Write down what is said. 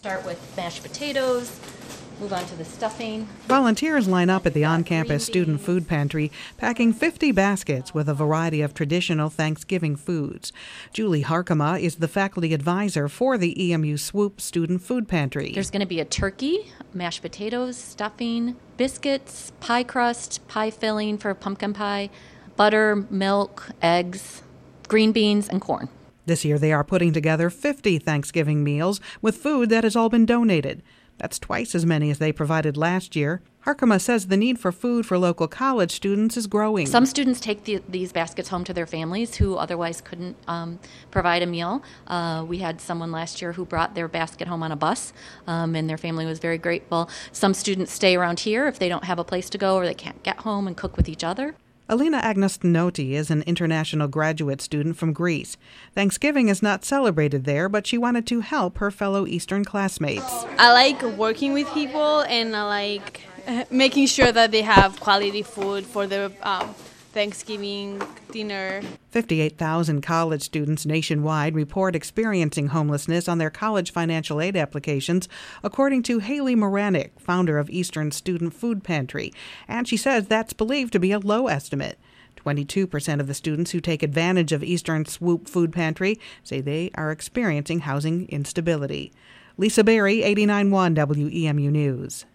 Start with mashed potatoes, move on to the stuffing. Volunteers line up at the on-campus student food pantry, packing 50 baskets with a variety of traditional Thanksgiving foods. Julie Harkema is the faculty advisor for the EMU Swoop Student Food Pantry. There's going to be a turkey, mashed potatoes, stuffing, biscuits, pie crust, pie filling for pumpkin pie, butter, milk, eggs, green beans, and corn. This year they are putting together 50 Thanksgiving meals with food that has all been donated. That's twice as many as they provided last year. Harkema says the need for food for local college students is growing. Some students take these baskets home to their families who otherwise couldn't provide a meal. We had someone last year who brought their basket home on a bus, and their family was very grateful. Some students stay around here if they don't have a place to go or they can't get home and cook with each other. Alina Agnostinoti is an international graduate student from Greece. Thanksgiving is not celebrated there, but she wanted to help her fellow Eastern classmates. I like working with people, and I like making sure that they have quality food for their Thanksgiving dinner. 58,000 college students nationwide report experiencing homelessness on their college financial aid applications, according to Haley Moranic, founder of Eastern Student Food Pantry. And she says that's believed to be a low estimate. 22% of the students who take advantage of Eastern Swoop Food Pantry say they are experiencing housing instability. Lisa Berry, 89.1 WEMU News.